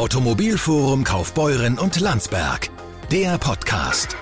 Automobilforum Kaufbeuren und Landsberg. Der Podcast.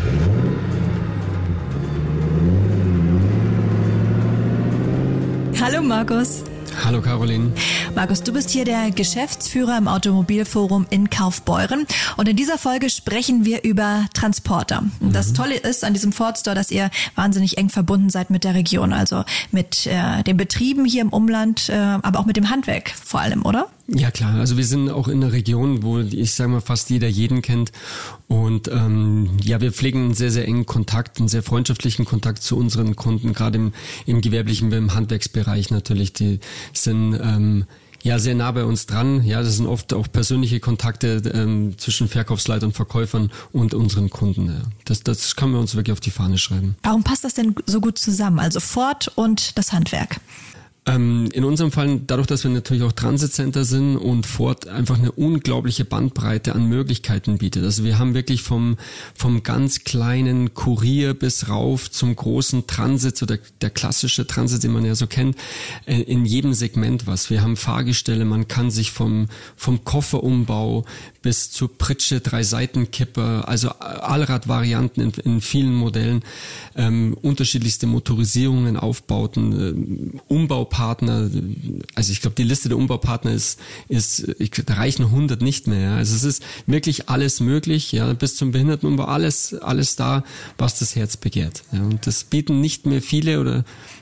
Hallo Markus. Hallo Caroline. Markus, du bist hier der Geschäftsführer im Automobilforum in Kaufbeuren und in dieser Folge sprechen wir über Transporter. Das Tolle ist an diesem Ford Store, dass ihr wahnsinnig eng verbunden seid mit der Region, also mit den Betrieben hier im Umland, aber auch mit dem Handwerk vor allem, oder? Ja klar, also wir sind auch in einer Region, wo ich sage mal fast jeder jeden kennt und wir pflegen einen sehr, sehr engen Kontakt, einen sehr freundschaftlichen Kontakt zu unseren Kunden, gerade im gewerblichen, im Handwerksbereich natürlich, die sind sehr nah bei uns dran. Ja, das sind oft auch persönliche Kontakte zwischen Verkaufsleitern und Verkäufern und unseren Kunden. Ja. Das können wir uns wirklich auf die Fahne schreiben. Warum passt das denn so gut zusammen, also Ford und das Handwerk? In unserem Fall, dadurch, dass wir natürlich auch Transitcenter sind und Ford einfach eine unglaubliche Bandbreite an Möglichkeiten bietet. Also wir haben wirklich vom ganz kleinen Kurier bis rauf zum großen Transit, so der klassische Transit, den man ja so kennt, in jedem Segment was. Wir haben Fahrgestelle, man kann sich vom Kofferumbau bis zur Pritsche, 3-Seitenkipper, also Allradvarianten in vielen Modellen, unterschiedlichste Motorisierungen, Aufbauten, Umbaupartner, also ich glaube, die Liste der Umbaupartner da reichen 100 nicht mehr. Ja. Also es ist wirklich alles möglich, ja, bis zum Behindertenumbau, alles da, was das Herz begehrt. Ja. Und das bieten nicht mehr viele oder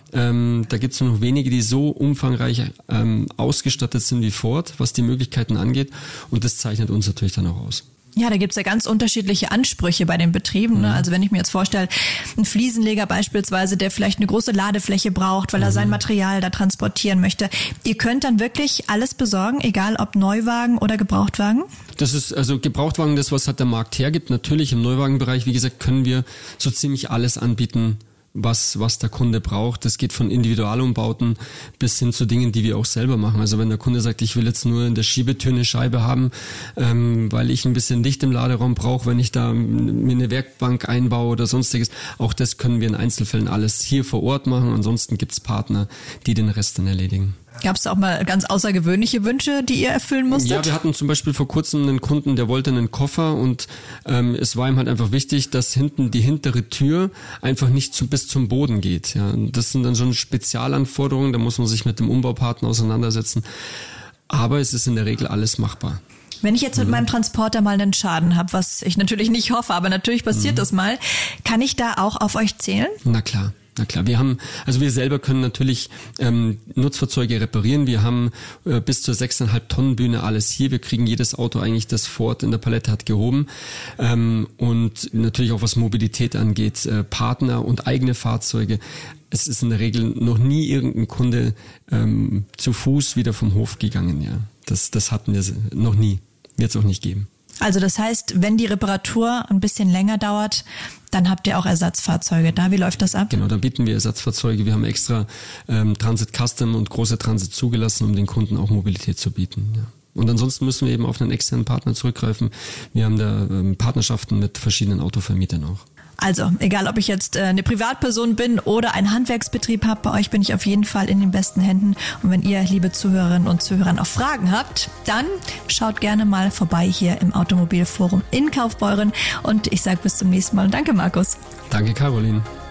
da gibt es nur noch wenige, die so umfangreich ausgestattet sind wie Ford, was die Möglichkeiten angeht. Und das zeichnet uns natürlich dann auch aus. Ja, da gibt's ja ganz unterschiedliche Ansprüche bei den Betrieben. Ne? Also wenn ich mir jetzt vorstelle, ein Fliesenleger beispielsweise, der vielleicht eine große Ladefläche braucht, weil er sein Material da transportieren möchte. Ihr könnt dann wirklich alles besorgen, egal ob Neuwagen oder Gebrauchtwagen? Das ist also Gebrauchtwagen, das was halt der Markt hergibt. Natürlich im Neuwagenbereich, wie gesagt, können wir so ziemlich alles anbieten, was der Kunde braucht. Das geht von Individualumbauten bis hin zu Dingen, die wir auch selber machen. Also wenn der Kunde sagt, ich will jetzt nur in der Schiebetür eine Scheibe haben, weil ich ein bisschen Licht im Laderaum brauche, wenn ich da mir eine Werkbank einbaue oder sonstiges, auch das können wir in Einzelfällen alles hier vor Ort machen. Ansonsten gibt's Partner, die den Rest dann erledigen. Gab es auch mal ganz außergewöhnliche Wünsche, die ihr erfüllen musstet? Ja, wir hatten zum Beispiel vor kurzem einen Kunden, der wollte einen Koffer und es war ihm halt einfach wichtig, dass hinten die hintere Tür einfach nicht bis zum Boden geht. Ja, das sind dann schon Spezialanforderungen, da muss man sich mit dem Umbaupartner auseinandersetzen. Aber es ist in der Regel alles machbar. Wenn ich jetzt mit meinem Transporter mal einen Schaden habe, was ich natürlich nicht hoffe, aber natürlich passiert das mal, kann ich da auch auf euch zählen? Na klar. Wir selber können natürlich Nutzfahrzeuge reparieren. Wir haben bis zur 6,5 Tonnen Bühne alles hier. Wir kriegen jedes Auto eigentlich, das Ford in der Palette hat, gehoben. Und natürlich auch was Mobilität angeht, Partner und eigene Fahrzeuge. Es ist in der Regel noch nie irgendein Kunde zu Fuß wieder vom Hof gegangen. Ja, das hatten wir noch nie. Wird es auch nicht geben. Also das heißt, wenn die Reparatur ein bisschen länger dauert, dann habt ihr auch Ersatzfahrzeuge da. Wie läuft das ab? Genau, dann bieten wir Ersatzfahrzeuge. Wir haben extra Transit Custom und große Transit zugelassen, um den Kunden auch Mobilität zu bieten. Ja. Und ansonsten müssen wir eben auf einen externen Partner zurückgreifen. Wir haben da Partnerschaften mit verschiedenen Autovermietern auch. Also, egal ob ich jetzt eine Privatperson bin oder einen Handwerksbetrieb habe, bei euch bin ich auf jeden Fall in den besten Händen. Und wenn ihr, liebe Zuhörerinnen und Zuhörer, auch Fragen habt, dann schaut gerne mal vorbei hier im Automobilforum in Kaufbeuren. Und ich sage bis zum nächsten Mal. Und danke, Markus. Danke, Caroline.